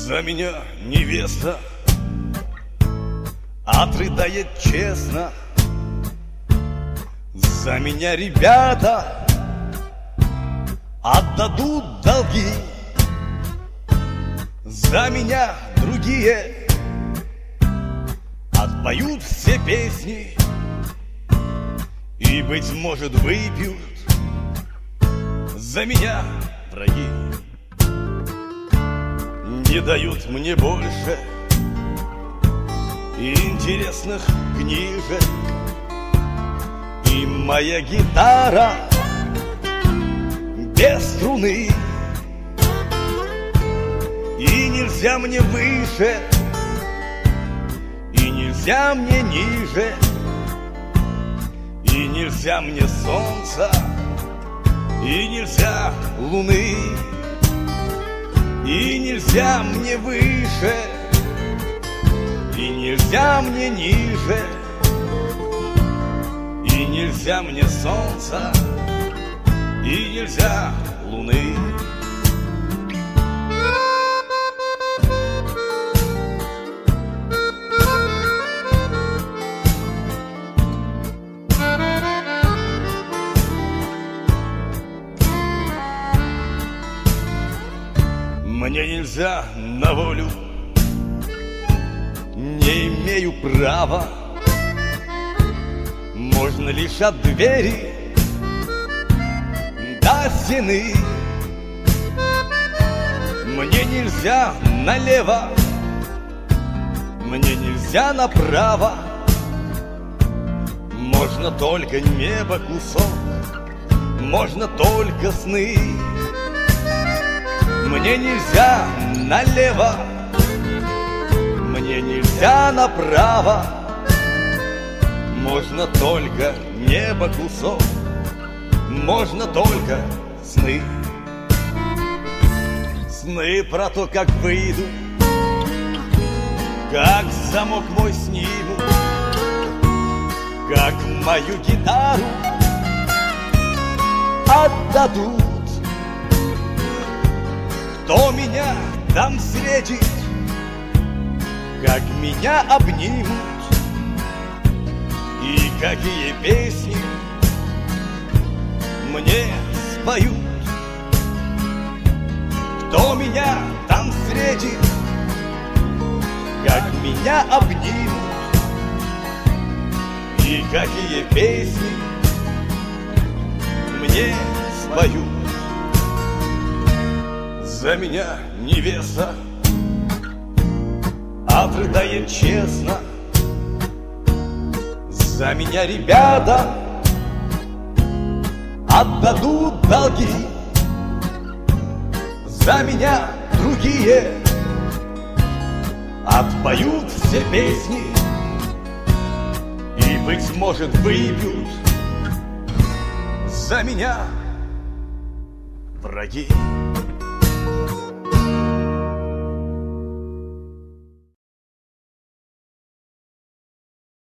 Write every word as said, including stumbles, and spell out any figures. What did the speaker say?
За меня невеста отрыдает честно. За меня ребята отдадут долги. За меня другие отпоют все песни и, быть может, выпьют за меня враги. Не дают мне больше интересных книжек, и моя гитара без струны. И нельзя мне выше, и нельзя мне ниже, и нельзя мне солнца, и нельзя луны. И нельзя мне выше, и нельзя мне ниже, и нельзя мне солнца, и нельзя луны. Мне нельзя на волю, не имею права. Можно лишь от двери до стены. Мне нельзя налево, мне нельзя направо. Можно только небо кусок, можно только сны. Мне нельзя налево, мне нельзя направо. Можно только небо кусок, можно только сны. Сны про то, как выйду, как замок мой сниму, как мою гитару отдадут. Кто меня там встретит, как меня обнимут, и какие песни мне споют. Кто меня там встретит, как меня обнимут, и какие песни мне споют. За меня невеста отрыдает честно. За меня ребята отдадут долги. За меня другие отпоют все песни и, быть может, выпьют за меня враги.